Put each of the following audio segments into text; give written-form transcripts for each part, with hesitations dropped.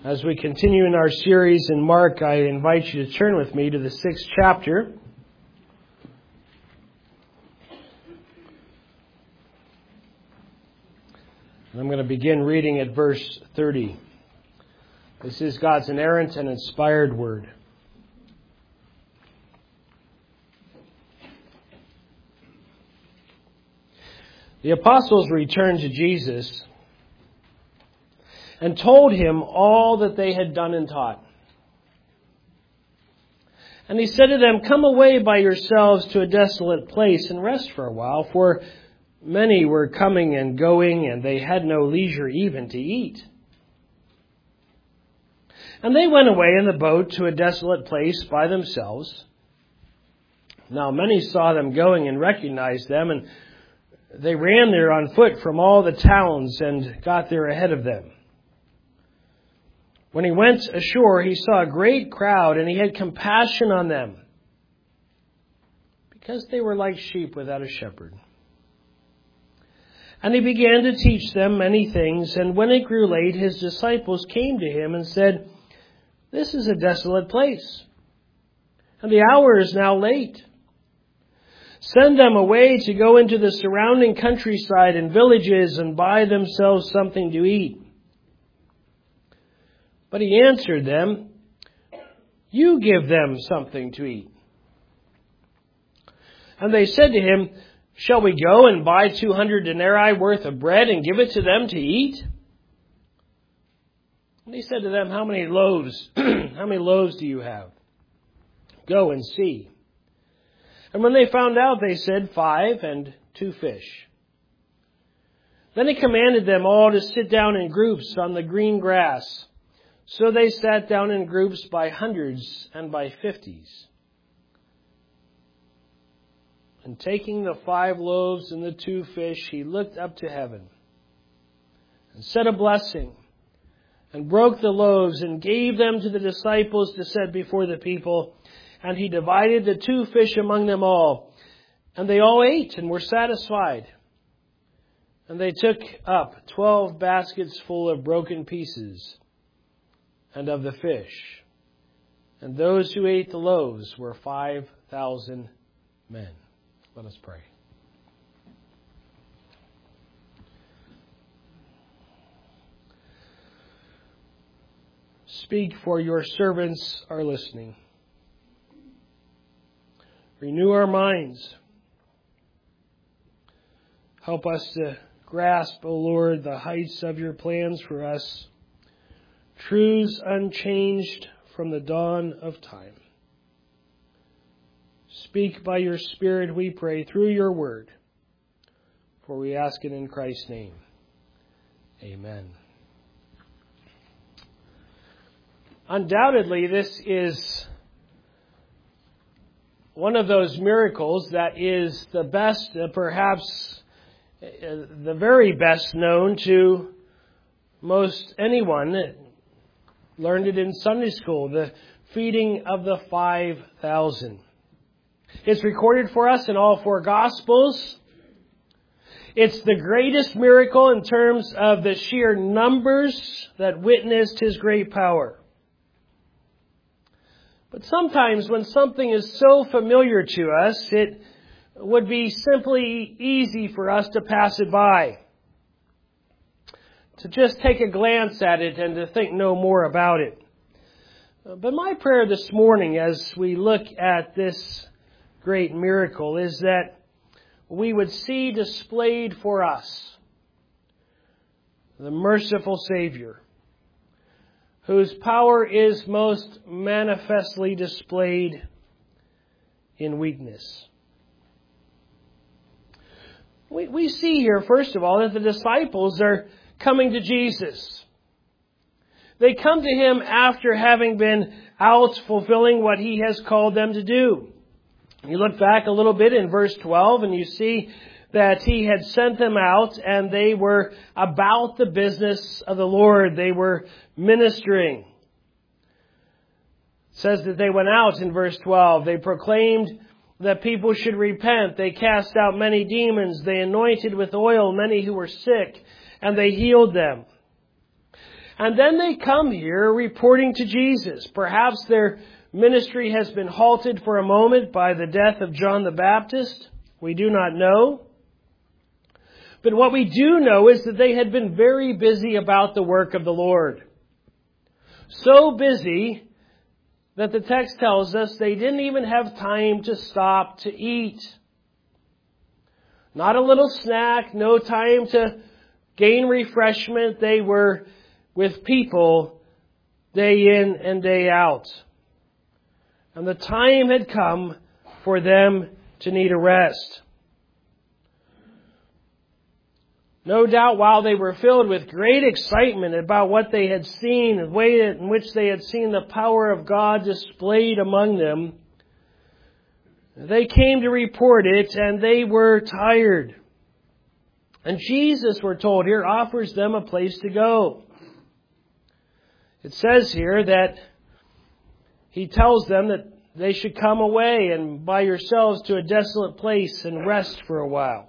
As we continue in our series in Mark, I invite you to turn with me to the 6th chapter. I'm going to begin reading at verse 30. This is God's inerrant and inspired word. The apostles returned to Jesus and told him all that they had done and taught. And he said to them, "Come away by yourselves to a desolate place and rest for a while, for many were coming and going, and they had no leisure even to eat." And they went away in the boat to a desolate place by themselves. Now many saw them going and recognized them, and they ran there on foot from all the towns and got there ahead of them. When he went ashore, he saw a great crowd, and he had compassion on them, because they were like sheep without a shepherd. And he began to teach them many things, and when it grew late, his disciples came to him and said, "This is a desolate place, and the hour is now late. Send them away to go into the surrounding countryside and villages and buy themselves something to eat." But he answered them, "You give them something to eat." And they said to him, "Shall we go and buy 200 denarii worth of bread and give it to them to eat?" And he said to them, "How many loaves do you have? Go and see." And when they found out, they said, 5 and 2 fish. Then he commanded them all to sit down in groups on the green grass. So they sat down in groups by hundreds and by 50s. And taking the 5 loaves and the 2 fish, he looked up to heaven and said a blessing, and broke the loaves and gave them to the disciples to set before the people. And he divided the 2 fish among them all. And they all ate and were satisfied. And they took up 12 baskets full of broken pieces and of the fish. And those who ate the loaves were 5,000 men. Let us pray. Speak, for your servants are listening. Renew our minds. Help us to grasp, O Lord, the heights of your plans for us, truths unchanged from the dawn of time. Speak by your Spirit, we pray, through your word, for we ask it in Christ's name. Amen. Undoubtedly, this is one of those miracles that is the best, perhaps the very best known to most anyone that learned it in Sunday school, the feeding of the 5,000. It's recorded for us in all 4 Gospels. It's the greatest miracle in terms of the sheer numbers that witnessed his great power. But sometimes when something is so familiar to us, it would be simply easy for us to pass it by, to just take a glance at it and to think no more about it. But my prayer this morning as we look at this great miracle is that we would see displayed for us the merciful Savior, whose power is most manifestly displayed in weakness. We see here, first of all, that the disciples are coming to Jesus. They come to him after having been out fulfilling what he has called them to do. You look back a little bit in verse 12 and you see that he had sent them out and they were about the business of the Lord. They were ministering. It says that they went out in verse 12. They proclaimed that people should repent. They cast out many demons. They anointed with oil many who were sick, and they healed them. And then they come here reporting to Jesus. Perhaps their ministry has been halted for a moment by the death of John the Baptist. We do not know. But what we do know is that they had been very busy about the work of the Lord. So busy that the text tells us they didn't even have time to stop to eat. Not a little snack, no time to gain refreshment. They were with people day in and day out. And the time had come for them to need a rest. No doubt while they were filled with great excitement about what they had seen, the way in which they had seen the power of God displayed among them, they came to report it and they were tired. And Jesus, we're told here, offers them a place to go. It says here that He tells them that they should come away and by yourselves to a desolate place and rest for a while.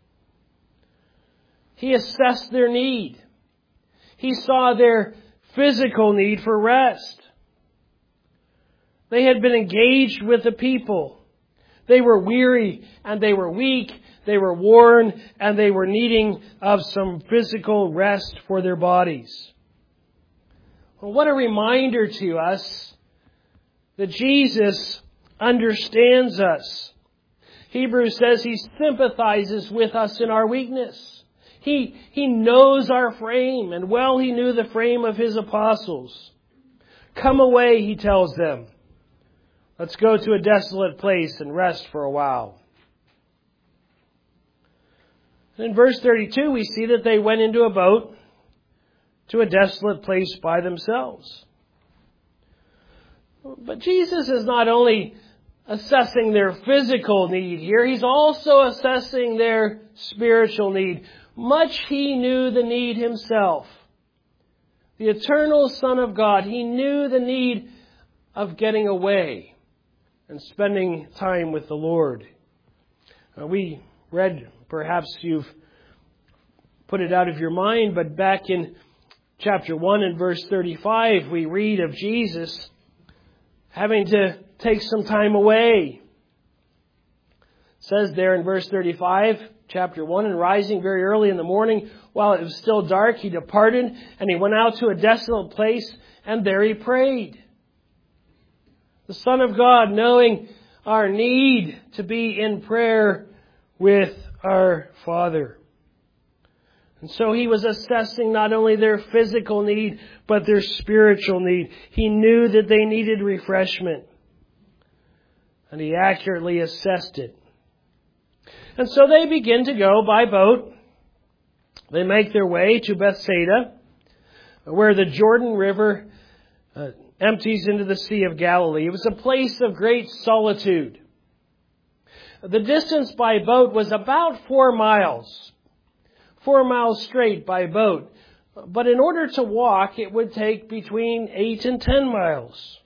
He assessed their need. He saw their physical need for rest. They had been engaged with the people. They were weary and they were weak. They were worn and they were needing of some physical rest for their bodies. Well, what a reminder to us that Jesus understands us. Hebrews says He sympathizes with us in our weakness. He knows our frame, and well He knew the frame of His apostles. Come away, He tells them. Let's go to a desolate place and rest for a while. In verse 32, we see that they went into a boat to a desolate place by themselves. But Jesus is not only assessing their physical need here, He's also assessing their spiritual need. Much He knew the need Himself. The eternal Son of God, He knew the need of getting away and spending time with the Lord. We read, perhaps you've put it out of your mind, but back in chapter 1 and verse 35, we read of Jesus having to take some time away. It says there in verse 35, chapter 1, and rising very early in the morning, while it was still dark, He departed, and He went out to a desolate place, and there He prayed. The Son of God, knowing our need to be in prayer with our Father. And so He was assessing not only their physical need, but their spiritual need. He knew that they needed refreshment. And He accurately assessed it. And so they begin to go by boat. They make their way to Bethsaida, where the Jordan River empties into the Sea of Galilee. It was a place of great solitude. The distance by boat was about 4 miles. 4 miles straight by boat. But in order to walk, it would take between 8 and 10 miles.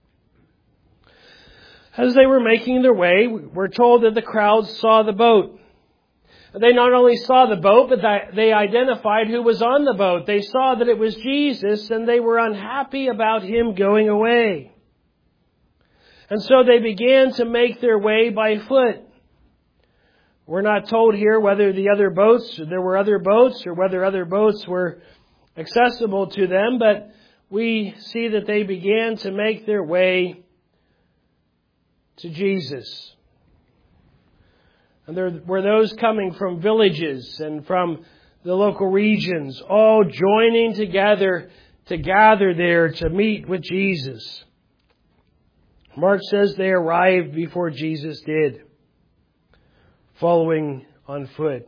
As they were making their way, we're told that the crowds saw the boat. They not only saw the boat, but they identified who was on the boat. They saw that it was Jesus, and they were unhappy about Him going away. And so they began to make their way by foot. We're not told here whether there were other boats, or whether other boats were accessible to them, but we see that they began to make their way to Jesus. And there were those coming from villages and from the local regions, all joining together to gather there to meet with Jesus. Mark says they arrived before Jesus did, following on foot.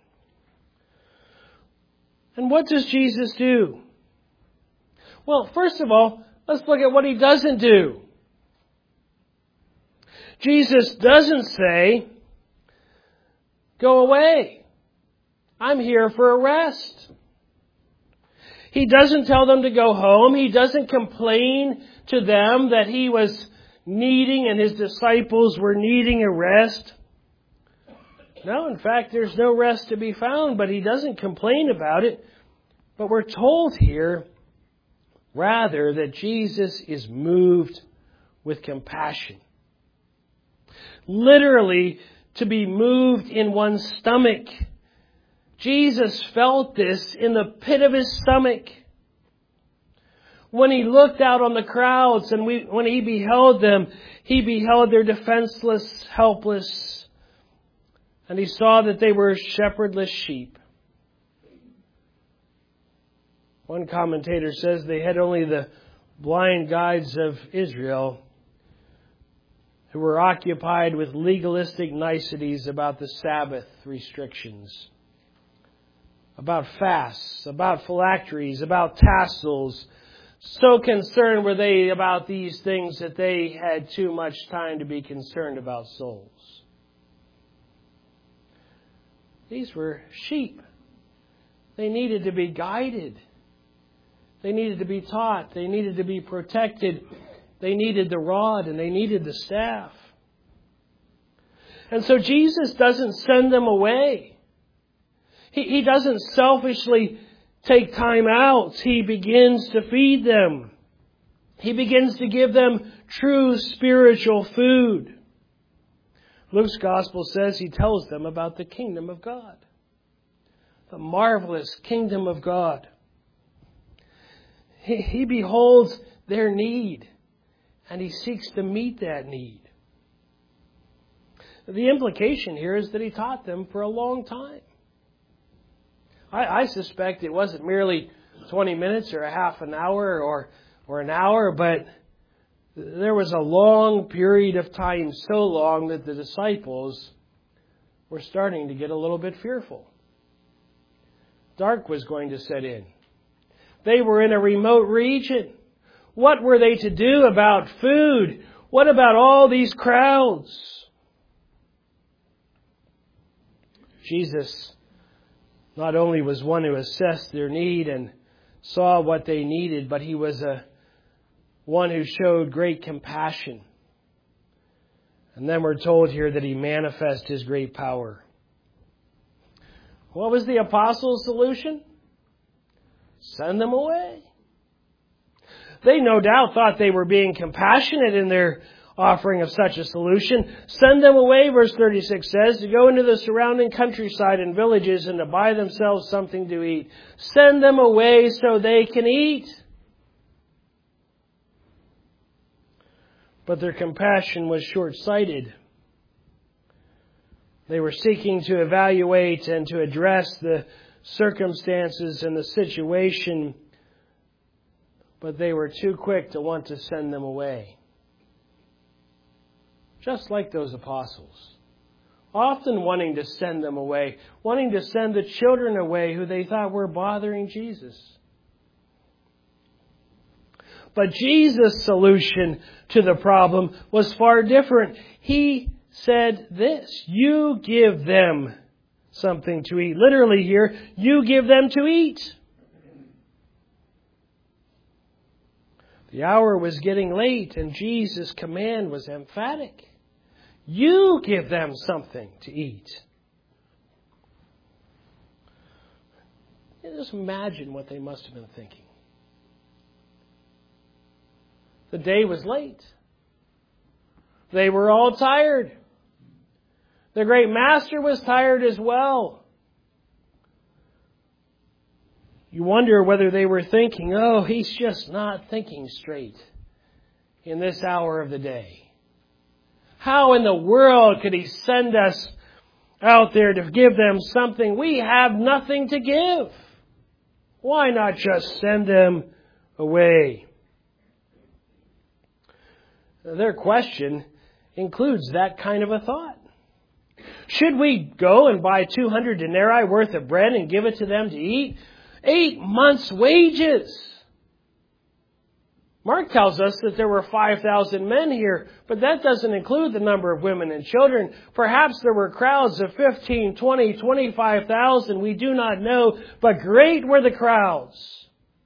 And what does Jesus do? Well, first of all, let's look at what He doesn't do. Jesus doesn't say, go away. I'm here for a rest. He doesn't tell them to go home. He doesn't complain to them that He was needing and His disciples were needing a rest. No, in fact, there's no rest to be found, but He doesn't complain about it. But we're told here Rather, that Jesus is moved with compassion. Literally, to be moved in one's stomach. Jesus felt this in the pit of His stomach. When He looked out on the crowds and when He beheld them, He beheld their defenseless, helpless, and He saw that they were shepherdless sheep. One commentator says they had only the blind guides of Israel who were occupied with legalistic niceties about the Sabbath restrictions, about fasts, about phylacteries, about tassels. So concerned were they about these things that they had too much time to be concerned about souls. These were sheep. They needed to be guided. They needed to be taught. They needed to be protected. They needed the rod and they needed the staff. And so Jesus doesn't send them away. He doesn't selfishly take time out. He begins to feed them. He begins to give them true spiritual food. Luke's gospel says He tells them about the kingdom of God. The marvelous kingdom of God. He beholds their need and He seeks to meet that need. The implication here is that He taught them for a long time. I suspect it wasn't merely 20 minutes or a half an hour or an hour, but there was a long period of time, so long that the disciples were starting to get a little bit fearful. Dark was going to set in. They were in a remote region. What were they to do about food? What about all these crowds? Jesus not only was one who assessed their need and saw what they needed, but He was one who showed great compassion. And then we're told here that He manifested His great power. What was the apostles' solution? Send them away. They no doubt thought they were being compassionate in their offering of such a solution. Send them away, verse 36 says, to go into the surrounding countryside and villages and to buy themselves something to eat. Send them away so they can eat. But their compassion was short-sighted. They were seeking to evaluate and to address the circumstances and the situation, but they were too quick to want to send them away. Just like those apostles, often wanting to send them away, wanting to send the children away who they thought were bothering Jesus. But Jesus' solution to the problem was far different. He said this, you give them something to eat. Literally here, you give them to eat. The hour was getting late and Jesus' command was emphatic. You give them something to eat. Just imagine what they must have been thinking. The day was late. They were all tired. The great master was tired as well. You wonder whether they were thinking, oh, he's just not thinking straight in this hour of the day. How in the world could he send us out there to give them something? We have nothing to give. Why not just send them away? Their question includes that kind of a thought. Should we go and buy 200 denarii worth of bread and give it to them to eat? 8 months' wages. Mark tells us that there were 5,000 men here, but that doesn't include the number of women and children. Perhaps there were crowds of 15, 20, 25,000. We do not know, but great were the crowds.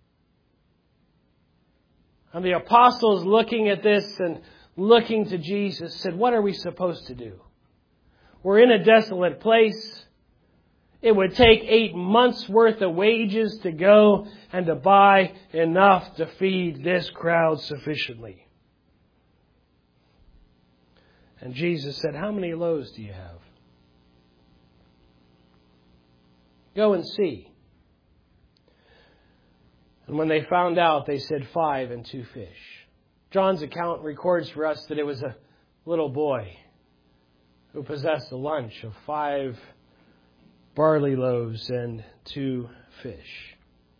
And the apostles, looking at this and looking to Jesus, said, what are we supposed to do? We're in a desolate place. It would take 8 months' worth of wages to go and to buy enough to feed this crowd sufficiently. And Jesus said, "How many loaves do you have? Go and see." And when they found out, they said 5 and 2 fish. John's account records for us that it was a little boy who possessed a lunch of 5 barley loaves and 2 fish.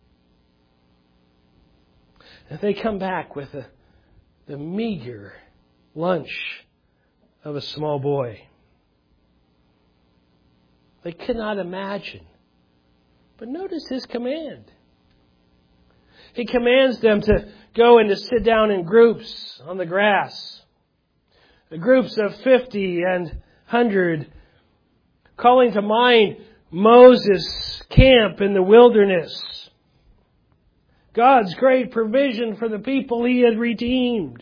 And they come back with the meager lunch of a small boy. They could not imagine. But notice his command. He commands them to go and to sit down in groups on the grass. The groups of 50 and 100, calling to mind Moses' camp in the wilderness. God's great provision for the people He had redeemed.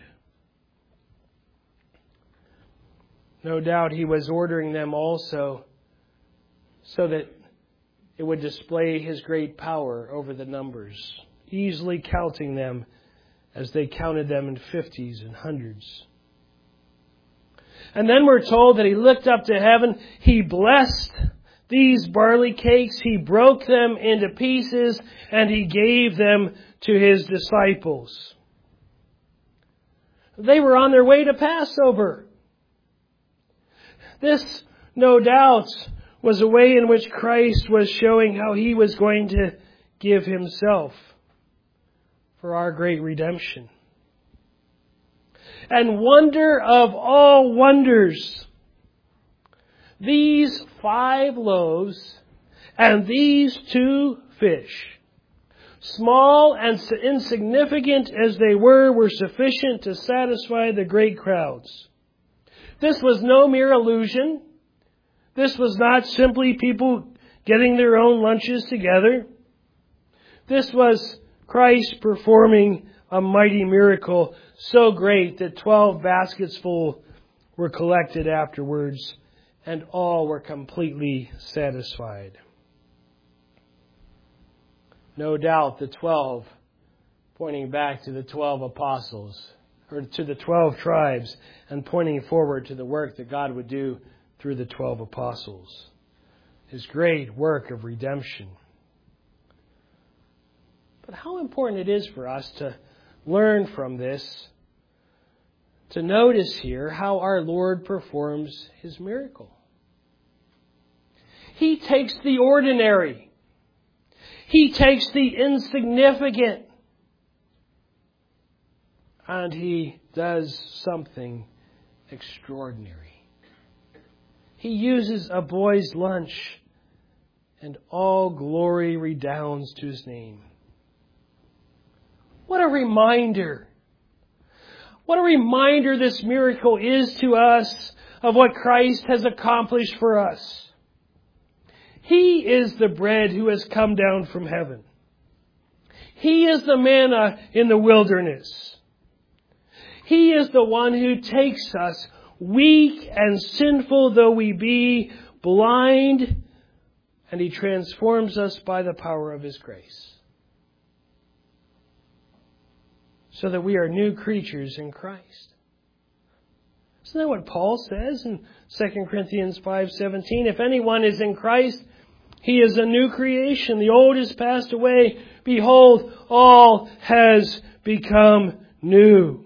No doubt He was ordering them also so that it would display His great power over the numbers, easily counting them as they counted them in 50s and 100s. And then we're told that He looked up to heaven, He blessed these barley cakes, He broke them into pieces, and He gave them to His disciples. They were on their way to Passover. This, no doubt, was a way in which Christ was showing how He was going to give Himself for our great redemption. And wonder of all wonders, these 5 loaves and these 2 fish, small and insignificant as they were sufficient to satisfy the great crowds. This was no mere illusion. This was not simply people getting their own lunches together. This was Christ performing a mighty miracle so great that 12 baskets full were collected afterwards, and all were completely satisfied. No doubt the 12 pointing back to the 12 apostles, or to the 12 tribes, and pointing forward to the work that God would do through the 12 apostles. His great work of redemption. But how important it is for us to learn from this, to notice here how our Lord performs His miracle. He takes the ordinary. He takes the insignificant. And He does something extraordinary. He uses a boy's lunch, and all glory redounds to His name. What a reminder. What a reminder this miracle is to us of what Christ has accomplished for us. He is the bread who has come down from heaven. He is the manna in the wilderness. He is the one who takes us, weak and sinful though we be, blind, and He transforms us by the power of His grace, so that we are new creatures in Christ. Isn't that what Paul says in 2 Corinthians 5:17? If anyone is in Christ, he is a new creation. The old has passed away. Behold, all has become new.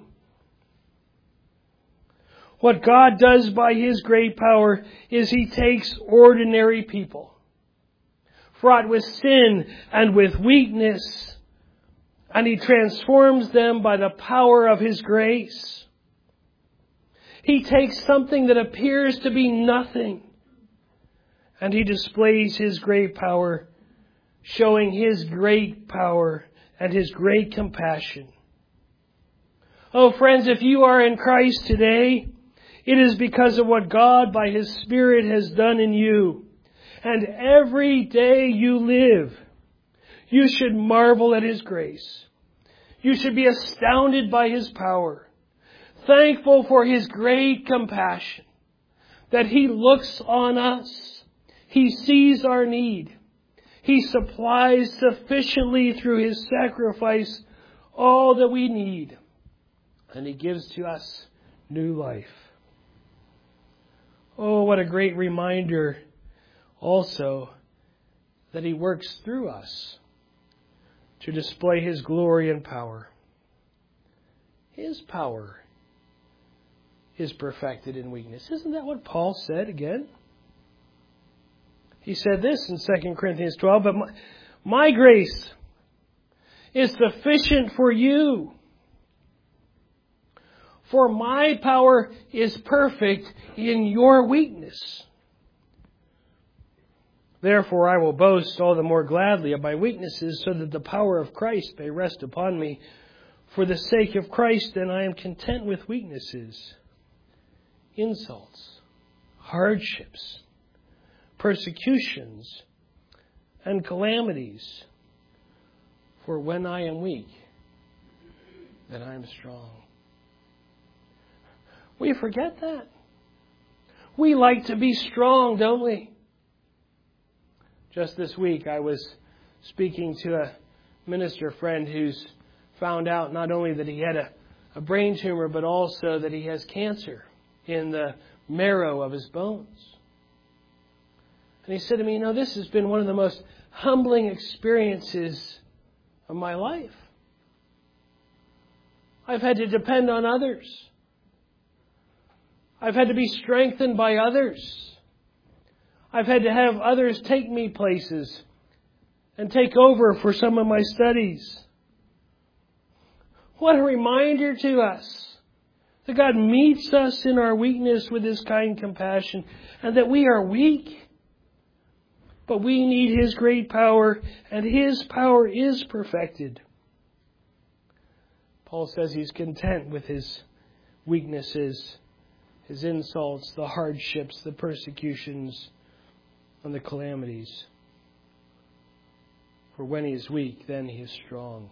What God does by His great power is He takes ordinary people, fraught with sin and with weakness, and He transforms them by the power of His grace. He takes something that appears to be nothing, and He displays His great power, showing His great power and His great compassion. Oh, friends, if you are in Christ today, it is because of what God by His Spirit has done in you. And every day you live, you should marvel at His grace. You should be astounded by His power, thankful for His great compassion, that He looks on us, He sees our need. He supplies sufficiently through His sacrifice all that we need. And He gives to us new life. Oh, what a great reminder also that He works through us to display His glory and power. His power is perfected in weakness. Isn't that what Paul said again? He said this in 2 Corinthians 12, but my grace is sufficient for you. For my power is perfect in your weakness. Therefore I will boast all the more gladly of my weaknesses, so that the power of Christ may rest upon me. For the sake of Christ, then, I am content with weaknesses, insults, hardships, persecutions, and calamities. For when I am weak, then I am strong. We forget that. We like to be strong, don't we? Just this week, I was speaking to a minister friend who's found out not only that he had a brain tumor, but also that he has cancer in the marrow of his bones. And he said to me, this has been one of the most humbling experiences of my life. I've had to depend on others. I've had to be strengthened by others. I've had to have others take me places and take over for some of my studies. What a reminder to us that God meets us in our weakness with His kind compassion, and that we are weak, but we need His great power, and His power is perfected. Paul says he's content with his weaknesses, his insults, the hardships, the persecutions, and the calamities. For when he is weak, then he is strong.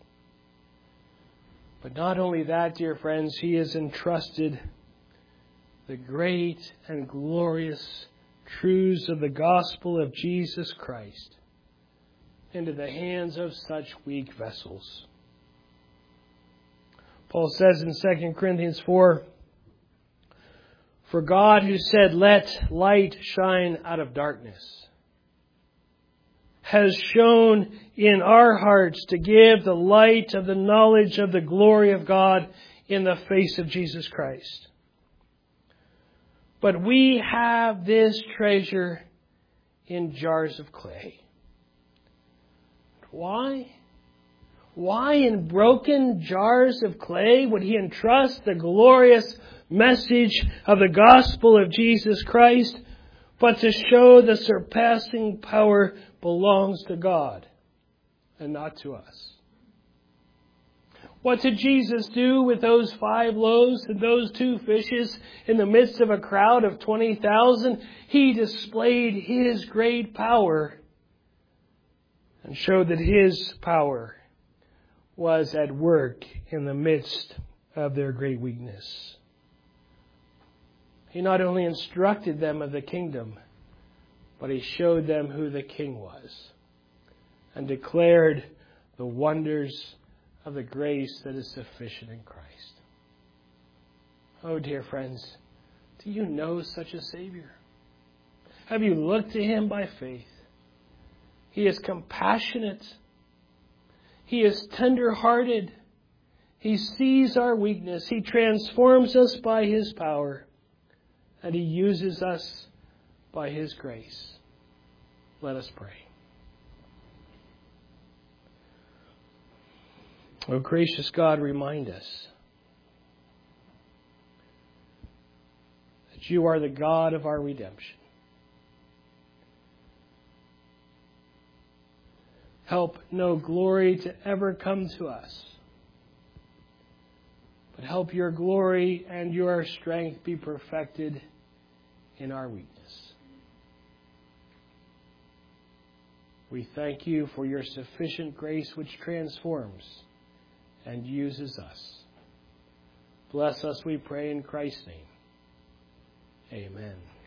But not only that, dear friends, he has entrusted the great and glorious truths of the gospel of Jesus Christ into the hands of such weak vessels. Paul says in 2 Corinthians 4, for God who said, let light shine out of darkness, has shone in our hearts to give the light of the knowledge of the glory of God in the face of Jesus Christ. But we have this treasure in jars of clay. Why? Why in broken jars of clay would He entrust the glorious message of the gospel of Jesus Christ, but to show the surpassing power belongs to God and not to us? What did Jesus do with those 5 loaves and those 2 fishes in the midst of a crowd of 20,000? He displayed His great power and showed that His power was at work in the midst of their great weakness. He not only instructed them of the kingdom, but He showed them who the King was and declared the wonders of the grace that is sufficient in Christ. Oh, dear friends, do you know such a Savior? Have you looked to Him by faith? He is compassionate. He is tender-hearted. He sees our weakness. He transforms us by His power. And He uses us by His grace. Let us pray. O gracious God, remind us that You are the God of our redemption. Help no glory to ever come to us, but help Your glory and Your strength be perfected in our weakness. We thank You for Your sufficient grace which transforms and uses us. Bless us, we pray, in Christ's name. Amen.